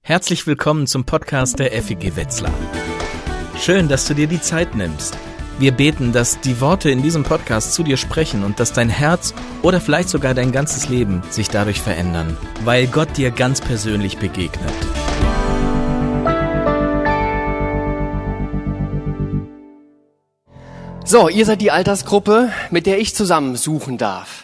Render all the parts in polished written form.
Herzlich willkommen zum Podcast der FEG Wetzlar. Schön, dass du dir die Zeit nimmst. Wir beten, dass die Worte in diesem Podcast zu dir sprechen und dass dein Herz oder vielleicht sogar dein ganzes Leben sich dadurch verändern, weil Gott dir ganz persönlich begegnet. So, ihr seid die Altersgruppe, mit der ich zusammen suchen darf.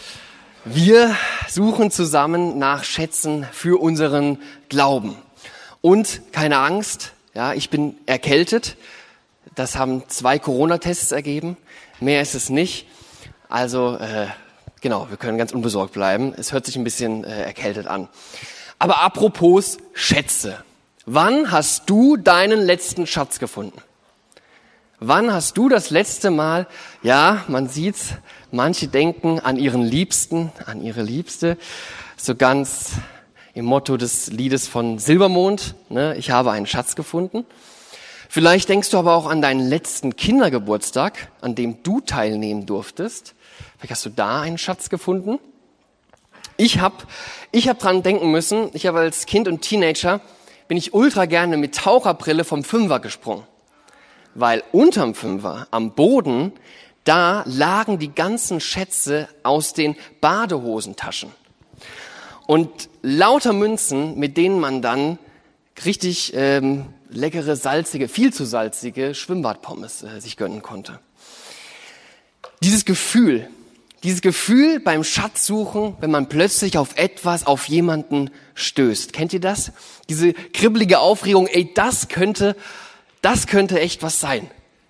Wir suchen zusammen nach Schätzen für unseren Glauben. Und keine Angst, ja, ich bin erkältet. Das haben 2 Corona-Tests ergeben. Mehr ist es nicht. Also, genau, wir können ganz unbesorgt bleiben. Es hört sich ein bisschen erkältet an. Aber apropos Schätze. Wann hast du deinen letzten Schatz gefunden? Wann hast du das letzte Mal, ja, man sieht's, manche denken an ihren Liebsten, an ihre Liebste, so ganz im Motto des Liedes von Silbermond, ne, ich habe einen Schatz gefunden. Vielleicht denkst du aber auch an deinen letzten Kindergeburtstag, an dem du teilnehmen durftest. Vielleicht hast du da einen Schatz gefunden. Ich hab dran denken müssen, ich habe als Kind und Teenager, bin ich ultra gerne mit Taucherbrille vom Fünfer gesprungen. Weil unterm Fünfer, am Boden, da lagen die ganzen Schätze aus den Badehosentaschen. Und lauter Münzen, mit denen man dann richtig leckere, salzige, viel zu salzige Schwimmbadpommes sich gönnen konnte. Dieses Gefühl beim Schatzsuchen, wenn man plötzlich auf etwas, auf jemanden stößt. Kennt ihr das? Diese kribbelige Aufregung, das könnte echt was sein.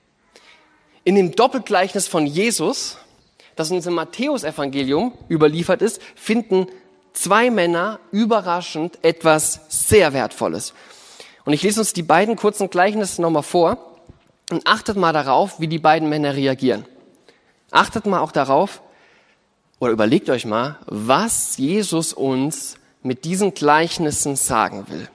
In dem Doppelgleichnis von Jesus, das uns im Matthäusevangelium überliefert ist, finden 2 Männer überraschend etwas sehr Wertvolles. Und ich lese uns die beiden kurzen Gleichnisse nochmal vor und achtet mal darauf, wie die beiden Männer reagieren. Achtet mal auch darauf, oder überlegt euch mal, was Jesus uns mit diesen Gleichnissen sagen will.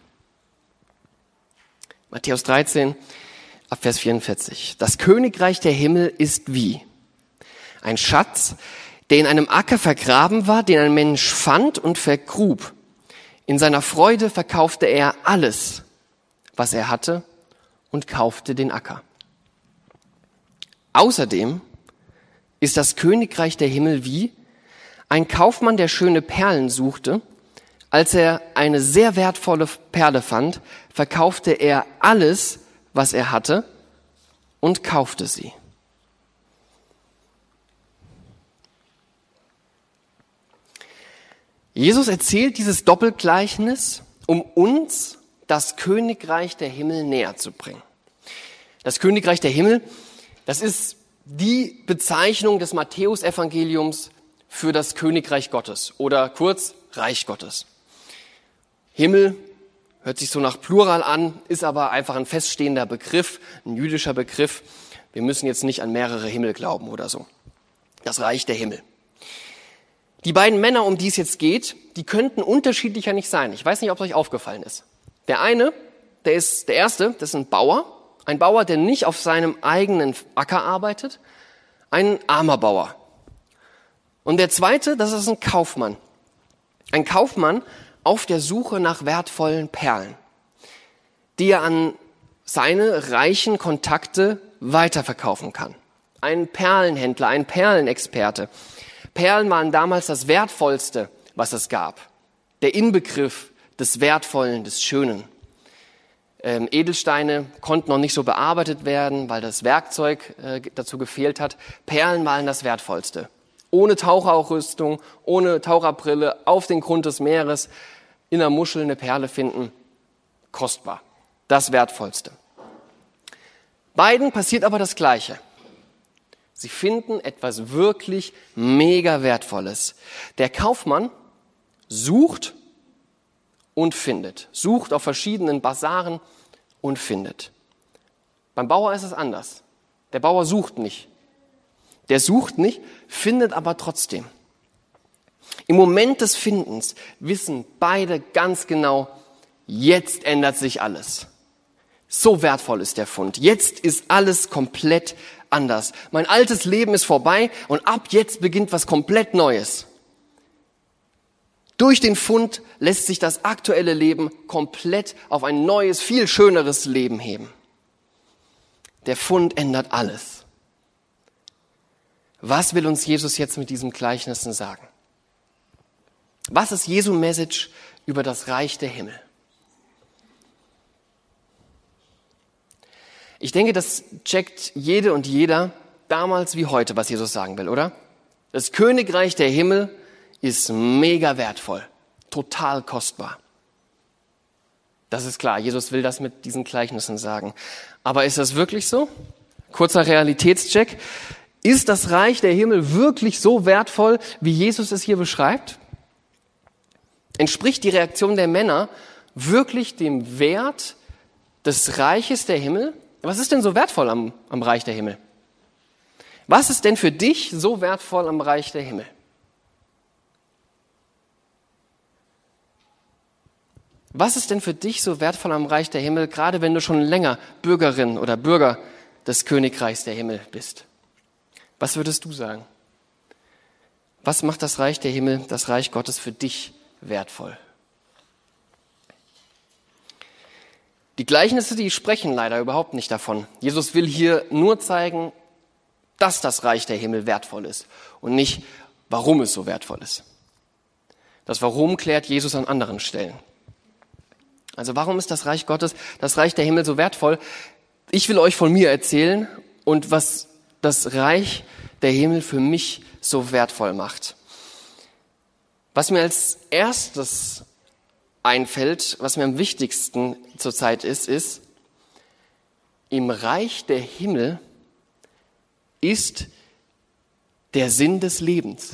Matthäus 13, ab Vers 44. Das Königreich der Himmel ist wie ein Schatz, der in einem Acker vergraben war, den ein Mensch fand und vergrub. In seiner Freude verkaufte er alles, was er hatte, und kaufte den Acker. Außerdem ist das Königreich der Himmel wie ein Kaufmann, der schöne Perlen suchte. Als er eine sehr wertvolle Perle fand, verkaufte er alles, was er hatte, und kaufte sie. Jesus erzählt dieses Doppelgleichnis, um uns das Königreich der Himmel näher zu bringen. Das Königreich der Himmel, das ist die Bezeichnung des Matthäusevangeliums für das Königreich Gottes oder kurz Reich Gottes. Himmel hört sich so nach Plural an, ist aber einfach ein feststehender Begriff, ein jüdischer Begriff. Wir müssen jetzt nicht an mehrere Himmel glauben oder so. Das Reich der Himmel. Die beiden Männer, um die es jetzt geht, die könnten unterschiedlicher nicht sein. Ich weiß nicht, ob es euch aufgefallen ist. Der eine, der erste, das ist ein Bauer, der nicht auf seinem eigenen Acker arbeitet, ein armer Bauer. Und der zweite, das ist ein Kaufmann. Ein Kaufmann auf der Suche nach wertvollen Perlen, die er an seine reichen Kontakte weiterverkaufen kann. Ein Perlenhändler, ein Perlenexperte. Perlen waren damals das Wertvollste, was es gab. Der Inbegriff des Wertvollen, des Schönen. Edelsteine konnten noch nicht so bearbeitet werden, weil das Werkzeug dazu gefehlt hat. Perlen waren das Wertvollste. Ohne Taucherausrüstung, ohne Taucherbrille, auf den Grund des Meeres, in der Muschel eine Perle finden, kostbar, das Wertvollste. Beiden passiert aber das Gleiche. Sie finden etwas wirklich mega Wertvolles. Der Kaufmann sucht und findet, sucht auf verschiedenen Basaren und findet. Beim Bauer ist es anders. Der Bauer sucht nicht. Der sucht nicht, findet aber trotzdem. Im Moment des Findens wissen beide ganz genau, jetzt ändert sich alles. So wertvoll ist der Fund. Jetzt ist alles komplett anders. Mein altes Leben ist vorbei und ab jetzt beginnt was komplett Neues. Durch den Fund lässt sich das aktuelle Leben komplett auf ein neues, viel schöneres Leben heben. Der Fund ändert alles. Was will uns Jesus jetzt mit diesen Gleichnissen sagen? Was ist Jesu Message über das Reich der Himmel? Ich denke, das checkt jede und jeder, damals wie heute, was Jesus sagen will, oder? Das Königreich der Himmel ist mega wertvoll, total kostbar. Das ist klar, Jesus will das mit diesen Gleichnissen sagen. Aber ist das wirklich so? Kurzer Realitätscheck. Ist das Reich der Himmel wirklich so wertvoll, wie Jesus es hier beschreibt? Entspricht die Reaktion der Männer wirklich dem Wert des Reiches der Himmel? Was ist denn so wertvoll am Reich der Himmel? Was ist denn für dich so wertvoll am Reich der Himmel? Was ist denn für dich so wertvoll am Reich der Himmel, gerade wenn du schon länger Bürgerin oder Bürger des Königreichs der Himmel bist? Was würdest du sagen? Was macht das Reich der Himmel, das Reich Gottes für dich wertvoll? Die Gleichnisse, die sprechen leider überhaupt nicht davon. Jesus will hier nur zeigen, dass das Reich der Himmel wertvoll ist und nicht, warum es so wertvoll ist. Das Warum klärt Jesus an anderen Stellen. Also warum ist das Reich Gottes, das Reich der Himmel so wertvoll? Ich will euch von mir erzählen und was das Reich der Himmel für mich so wertvoll macht. Was mir als erstes einfällt, was mir am wichtigsten zurzeit ist, im Reich der Himmel ist der Sinn des Lebens.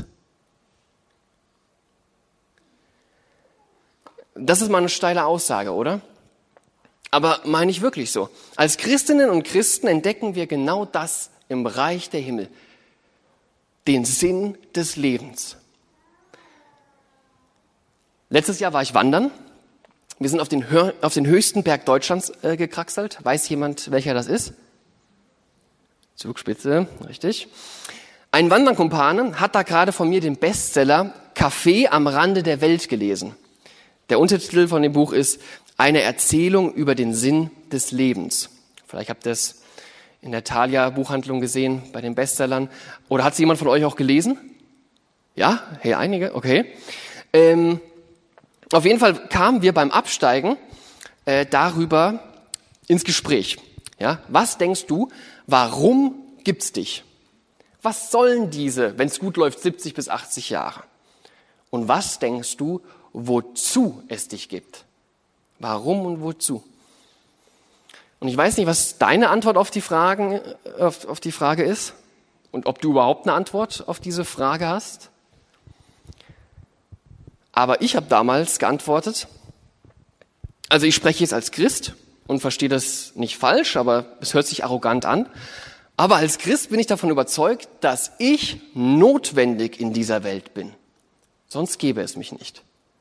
Das ist mal eine steile Aussage, oder? Aber meine ich wirklich so. Als Christinnen und Christen entdecken wir genau das im Reich der Himmel. Den Sinn des Lebens. Letztes Jahr war ich wandern. Wir sind auf den höchsten Berg Deutschlands gekraxelt. Weiß jemand, welcher das ist? Zugspitze, richtig. Ein Wanderkumpane hat da gerade von mir den Bestseller Café am Rande der Welt gelesen. Der Untertitel von dem Buch ist Eine Erzählung über den Sinn des Lebens. Vielleicht habt ihr es in der Thalia Buchhandlung gesehen, bei den Bestsellern. Oder hat es jemand von euch auch gelesen? Ja? Hey, einige? Okay. Auf jeden Fall kamen wir beim Absteigen darüber ins Gespräch. Ja? Was denkst du, warum gibt's dich? Was sollen diese, wenn es gut läuft, 70 bis 80 Jahre? Und was denkst du, wozu es dich gibt? Warum und wozu? Und ich weiß nicht, was deine Antwort auf die Frage ist und ob du überhaupt eine Antwort auf diese Frage hast. Aber ich habe damals geantwortet, also ich spreche jetzt als Christ und verstehe das nicht falsch, aber es hört sich arrogant an. Aber als Christ bin ich davon überzeugt, dass ich notwendig in dieser Welt bin. Sonst gäbe es mich nicht.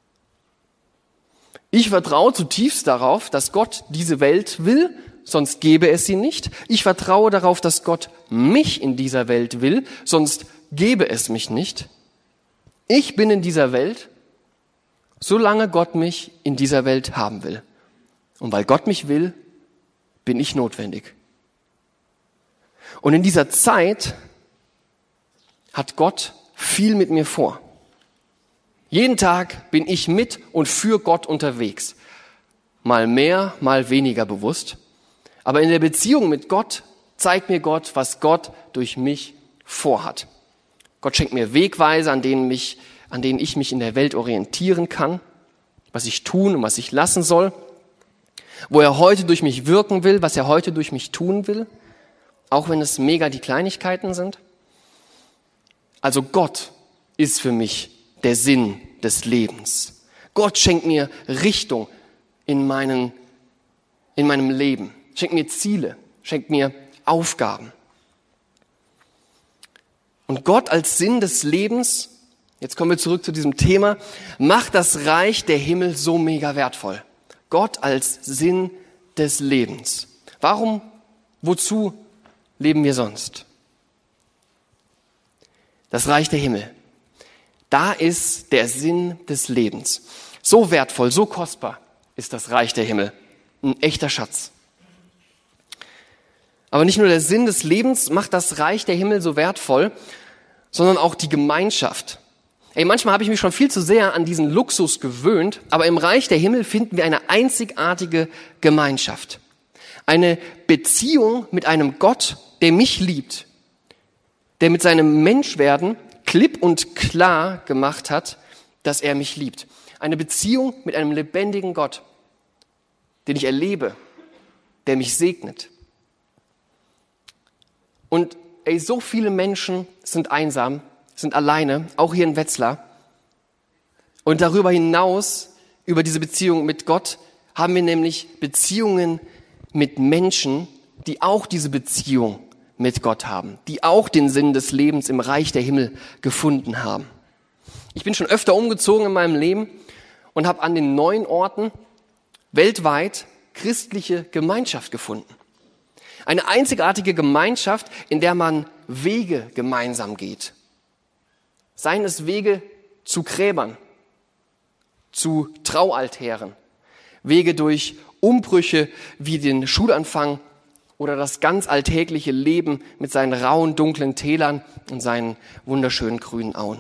Ich vertraue zutiefst darauf, dass Gott diese Welt will, sonst gäbe es sie nicht. Ich vertraue darauf, dass Gott mich in dieser Welt will, sonst gäbe es mich nicht. Ich bin in dieser Welt, solange Gott mich in dieser Welt haben will. Und weil Gott mich will, bin ich notwendig. Und in dieser Zeit hat Gott viel mit mir vor. Jeden Tag bin ich mit und für Gott unterwegs. Mal mehr, mal weniger bewusst. Aber in der Beziehung mit Gott zeigt mir Gott, was Gott durch mich vorhat. Gott schenkt mir Wegweiser, an denen ich mich in der Welt orientieren kann, was ich tun und was ich lassen soll, wo er heute durch mich wirken will, was er heute durch mich tun will, auch wenn es mega die Kleinigkeiten sind. Also Gott ist für mich der Sinn des Lebens. Gott schenkt mir Richtung in meinem Leben, schenkt mir Ziele, schenkt mir Aufgaben. Und Gott als Sinn des Lebens, jetzt kommen wir zurück zu diesem Thema, macht das Reich der Himmel so mega wertvoll. Gott als Sinn des Lebens. Warum, wozu leben wir sonst? Das Reich der Himmel. Da ist der Sinn des Lebens. So wertvoll, so kostbar ist das Reich der Himmel. Ein echter Schatz. Aber nicht nur der Sinn des Lebens macht das Reich der Himmel so wertvoll, sondern auch die Gemeinschaft. Manchmal habe ich mich schon viel zu sehr an diesen Luxus gewöhnt, aber im Reich der Himmel finden wir eine einzigartige Gemeinschaft. Eine Beziehung mit einem Gott, der mich liebt, der mit seinem Menschwerden klipp und klar gemacht hat, dass er mich liebt. Eine Beziehung mit einem lebendigen Gott, den ich erlebe, der mich segnet. Und so viele Menschen sind einsam, sind alleine, auch hier in Wetzlar. Und darüber hinaus, über diese Beziehung mit Gott, haben wir nämlich Beziehungen mit Menschen, die auch diese Beziehung mit Gott haben, die auch den Sinn des Lebens im Reich der Himmel gefunden haben. Ich bin schon öfter umgezogen in meinem Leben und habe an den 9 Orten weltweit christliche Gemeinschaft gefunden. Eine einzigartige Gemeinschaft, in der man Wege gemeinsam geht. Seien es Wege zu Gräbern, zu Traualtären, Wege durch Umbrüche wie den Schulanfang oder das ganz alltägliche Leben mit seinen rauen, dunklen Tälern und seinen wunderschönen grünen Auen.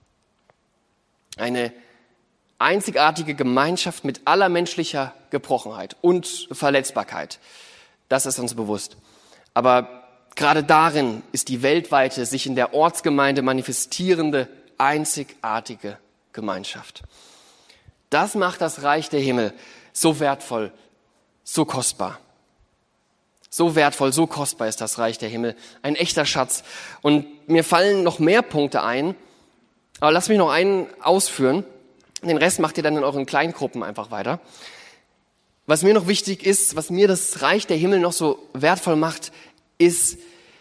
Eine einzigartige Gemeinschaft mit aller menschlicher Gebrochenheit und Verletzbarkeit. Das ist uns bewusst. Aber gerade darin ist die weltweite, sich in der Ortsgemeinde manifestierende, einzigartige Gemeinschaft. Das macht das Reich der Himmel so wertvoll, so kostbar. So wertvoll, so kostbar ist das Reich der Himmel. Ein echter Schatz. Und mir fallen noch mehr Punkte ein, aber lasst mich noch einen ausführen. Den Rest macht ihr dann in euren Kleingruppen einfach weiter. Was mir noch wichtig ist, was mir das Reich der Himmel noch so wertvoll macht, ist,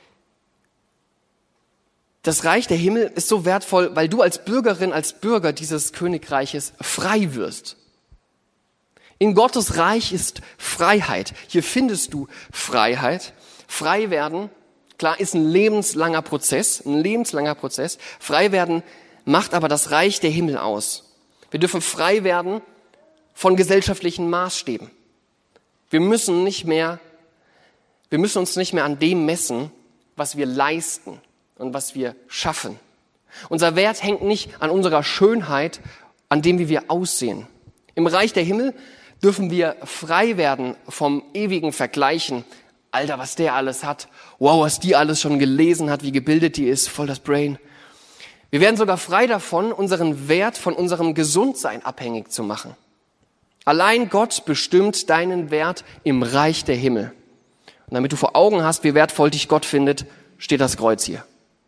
das Reich der Himmel ist so wertvoll, weil du als Bürgerin, als Bürger dieses Königreiches frei wirst. In Gottes Reich ist Freiheit. Hier findest du Freiheit. Frei werden, klar, ist ein lebenslanger Prozess. Frei werden macht aber das Reich der Himmel aus. Wir dürfen frei werden von gesellschaftlichen Maßstäben. Wir müssen uns nicht mehr an dem messen, was wir leisten und was wir schaffen. Unser Wert hängt nicht an unserer Schönheit, an dem, wie wir aussehen. Im Reich der Himmel dürfen wir frei werden vom ewigen Vergleichen. Alter, was der alles hat. Wow, was die alles schon gelesen hat, wie gebildet die ist, voll das Brain. Wir werden sogar frei davon, unseren Wert von unserem Gesundsein abhängig zu machen. Allein Gott bestimmt deinen Wert im Reich der Himmel. Und damit du vor Augen hast, wie wertvoll dich Gott findet, steht das Kreuz hier.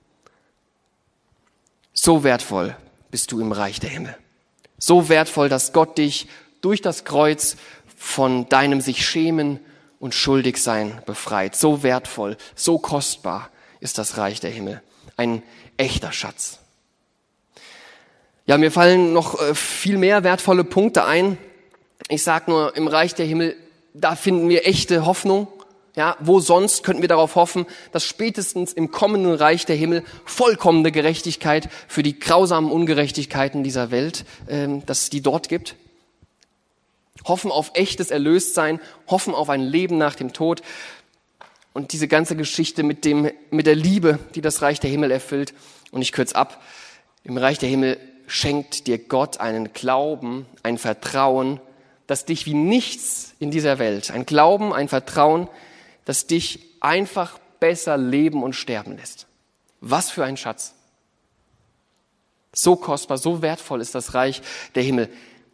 So wertvoll bist du im Reich der Himmel. So wertvoll, dass Gott dich durch das Kreuz von deinem sich schämen und schuldig sein befreit. So wertvoll, so kostbar ist das Reich der Himmel. Ein echter Schatz. Ja, mir fallen noch viel mehr wertvolle Punkte ein. Ich sag nur, im Reich der Himmel, da finden wir echte Hoffnung. Ja, wo sonst könnten wir darauf hoffen, dass spätestens im kommenden Reich der Himmel vollkommene Gerechtigkeit für die grausamen Ungerechtigkeiten dieser Welt, dass es die dort gibt. Hoffen auf echtes Erlöstsein, hoffen auf ein Leben nach dem Tod. Und diese ganze Geschichte mit der Liebe, die das Reich der Himmel erfüllt. Und ich kürze ab. Im Reich der Himmel schenkt dir Gott einen Glauben, ein Vertrauen, das dich wie nichts in dieser Welt, ein Glauben, ein Vertrauen, das dich einfach besser leben und sterben lässt. Was für ein Schatz. So kostbar, so wertvoll ist das Reich der Himmel.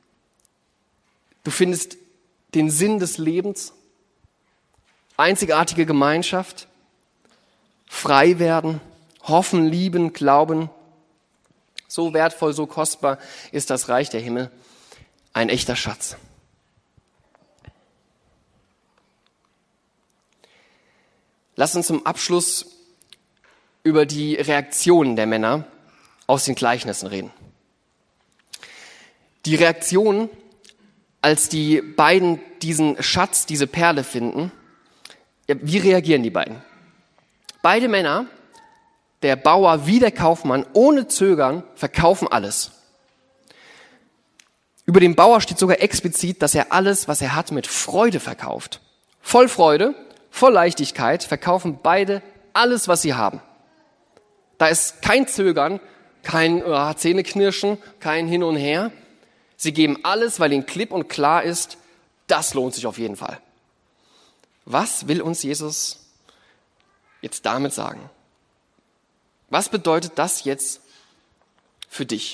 Du findest den Sinn des Lebens, einzigartige Gemeinschaft, frei werden, hoffen, lieben, glauben. So wertvoll, so kostbar ist das Reich der Himmel. Ein echter Schatz. Lass uns zum Abschluss über die Reaktionen der Männer aus den Gleichnissen reden. Die Reaktion, als die beiden diesen Schatz, diese Perle finden, wie reagieren die beiden? Beide Männer der Bauer wie der Kaufmann ohne Zögern verkaufen alles. Über den Bauer steht sogar explizit, dass er alles, was er hat, mit Freude verkauft. Voll Freude, voll Leichtigkeit verkaufen beide alles, was sie haben. Da ist kein Zögern, kein Zähneknirschen, kein Hin und Her. Sie geben alles, weil ihnen klipp und klar ist, das lohnt sich auf jeden Fall. Was will uns Jesus jetzt damit sagen? Was bedeutet das jetzt für dich?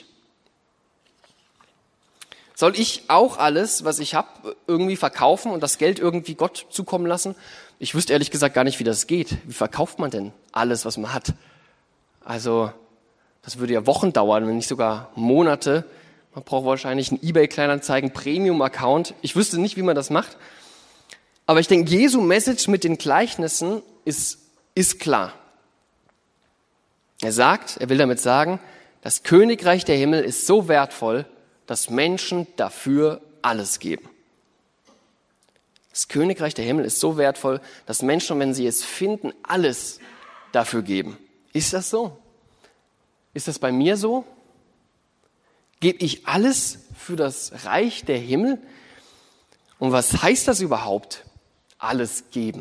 Soll ich auch alles, was ich habe, irgendwie verkaufen und das Geld irgendwie Gott zukommen lassen? Ich wüsste ehrlich gesagt gar nicht, wie das geht. Wie verkauft man denn alles, was man hat? Also, das würde ja Wochen dauern, wenn nicht sogar Monate. Man braucht wahrscheinlich einen eBay-Kleinanzeigen Premium-Account. Ich wüsste nicht, wie man das macht. Aber ich denke, Jesu Message mit den Gleichnissen ist klar. Er will damit sagen, das Königreich der Himmel ist so wertvoll, dass Menschen dafür alles geben. Das Königreich der Himmel ist so wertvoll, dass Menschen, wenn sie es finden, alles dafür geben. Ist das so? Ist das bei mir so? Gebe ich alles für das Reich der Himmel? Und was heißt das überhaupt? Alles geben.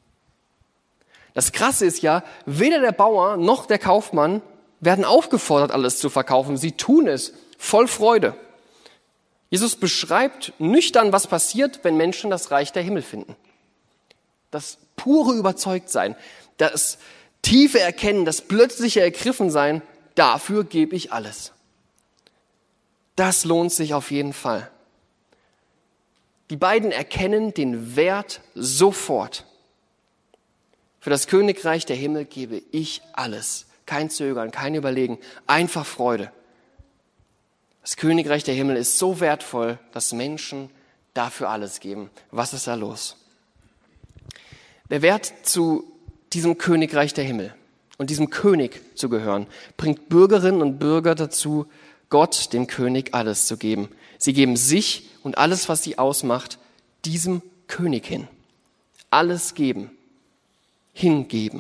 Das Krasse ist ja, weder der Bauer noch der Kaufmann werden aufgefordert, alles zu verkaufen. Sie tun es voll Freude. Jesus beschreibt nüchtern, was passiert, wenn Menschen das Reich der Himmel finden. Das pure Überzeugtsein, das tiefe Erkennen, das plötzliche Ergriffensein, dafür gebe ich alles. Das lohnt sich auf jeden Fall. Die beiden erkennen den Wert sofort. Für das Königreich der Himmel gebe ich alles. Kein Zögern, kein Überlegen, einfach Freude. Das Königreich der Himmel ist so wertvoll, dass Menschen dafür alles geben. Was ist da los? Der Wert zu diesem Königreich der Himmel und diesem König zu gehören, bringt Bürgerinnen und Bürger dazu, Gott, dem König, alles zu geben. Sie geben sich und alles, was sie ausmacht, diesem König hin. Alles geben, hingeben.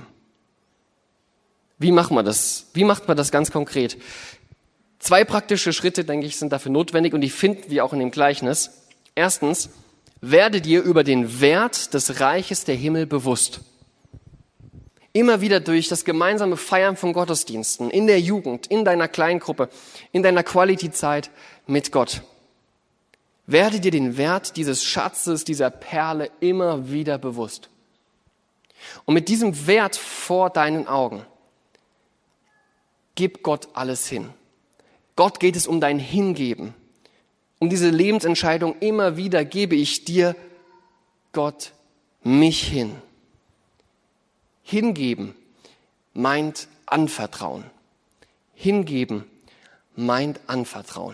Wie macht man das? Wie macht man das ganz konkret? 2 praktische Schritte, denke ich, sind dafür notwendig und die finden wir auch in dem Gleichnis. Erstens, werde dir über den Wert des Reiches der Himmel bewusst. Immer wieder durch das gemeinsame Feiern von Gottesdiensten, in der Jugend, in deiner Kleingruppe, in deiner Quality-Zeit mit Gott. Werde dir den Wert dieses Schatzes, dieser Perle immer wieder bewusst. Und mit diesem Wert vor deinen Augen, gib Gott alles hin. Gott geht es um dein Hingeben. Um diese Lebensentscheidung immer wieder gebe ich dir, Gott, mich hin. Hingeben meint anvertrauen. Hingeben meint anvertrauen.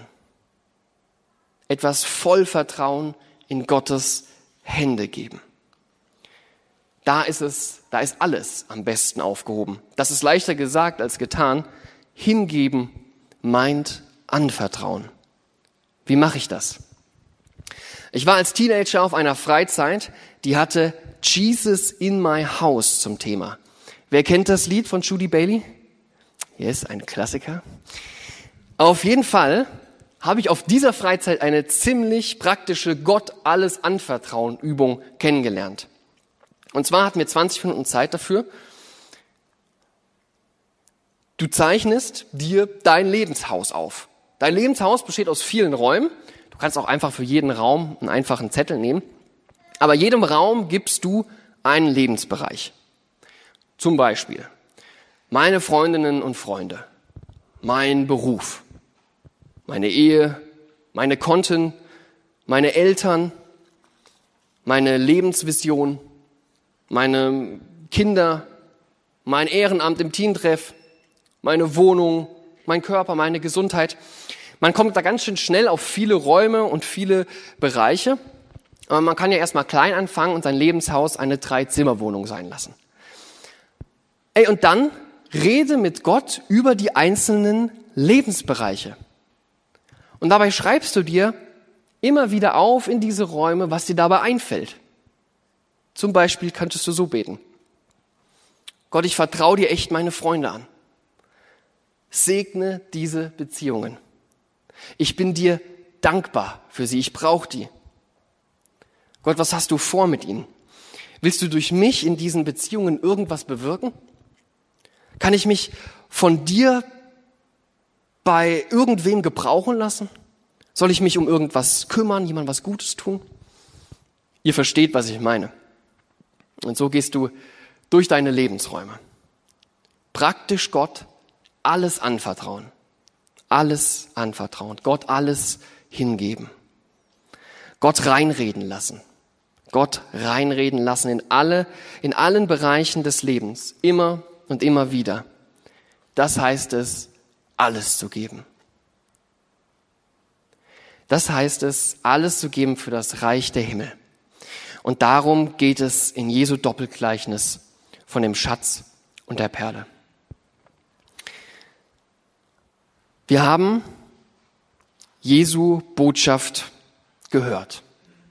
Etwas voll Vertrauen in Gottes Hände geben. Da ist alles am besten aufgehoben. Das ist leichter gesagt als getan. Hingeben meint anvertrauen. Wie mache ich das? Ich war als Teenager auf einer Freizeit, die hatte Jesus in my house zum Thema. Wer kennt das Lied von Judy Bailey? Yes, ein Klassiker. Auf jeden Fall habe ich auf dieser Freizeit eine ziemlich praktische Gott alles anvertrauen Übung kennengelernt. Und zwar hatten wir 20 Minuten Zeit dafür. Du zeichnest dir dein Lebenshaus auf. Dein Lebenshaus besteht aus vielen Räumen. Du kannst auch einfach für jeden Raum einen einfachen Zettel nehmen. Aber jedem Raum gibst du einen Lebensbereich. Zum Beispiel meine Freundinnen und Freunde, mein Beruf, meine Ehe, meine Konten, meine Eltern, meine Lebensvision, meine Kinder, mein Ehrenamt im Teentreff, meine Wohnung, mein Körper, meine Gesundheit. Man kommt da ganz schön schnell auf viele Räume und viele Bereiche. Aber man kann ja erstmal klein anfangen und sein Lebenshaus eine 3-Zimmer-Wohnung sein lassen. Und dann rede mit Gott über die einzelnen Lebensbereiche. Und dabei schreibst du dir immer wieder auf in diese Räume, was dir dabei einfällt. Zum Beispiel könntest du so beten: Gott, ich vertraue dir echt meine Freunde an. segne diese Beziehungen. Ich bin dir dankbar für sie. Ich brauche die. Gott, was hast du vor mit ihnen? Willst du durch mich in diesen Beziehungen irgendwas bewirken? Kann ich mich von dir bei irgendwem gebrauchen lassen? Soll ich mich um irgendwas kümmern, jemandem was Gutes tun? Ihr versteht, was ich meine. Und so gehst du durch deine Lebensräume. Praktisch Gott alles anvertrauen. Alles anvertrauen. Gott alles hingeben. Gott reinreden lassen. Gott reinreden lassen in allen Bereichen des Lebens. Immer und immer wieder. Das heißt es, alles zu geben. Das heißt es, alles zu geben für das Reich der Himmel. Und darum geht es in Jesu Doppelgleichnis von dem Schatz und der Perle. Wir haben Jesu Botschaft gehört.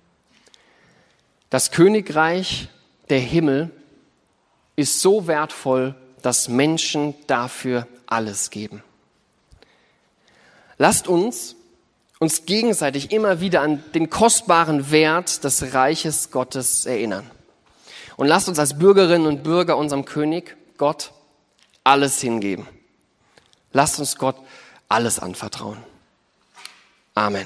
Das Königreich der Himmel ist so wertvoll, dass Menschen dafür alles geben. Lasst uns gegenseitig immer wieder an den kostbaren Wert des Reiches Gottes erinnern. Und lasst uns als Bürgerinnen und Bürger unserem König Gott alles hingeben. Lasst uns Gott alles anvertrauen. Amen.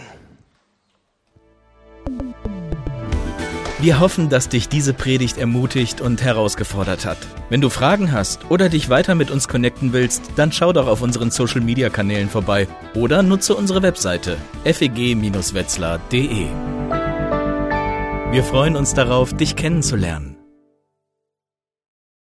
Wir hoffen, dass dich diese Predigt ermutigt und herausgefordert hat. Wenn du Fragen hast oder dich weiter mit uns connecten willst, dann schau doch auf unseren Social-Media-Kanälen vorbei oder nutze unsere Webseite feg-wetzlar.de. Wir freuen uns darauf, dich kennenzulernen.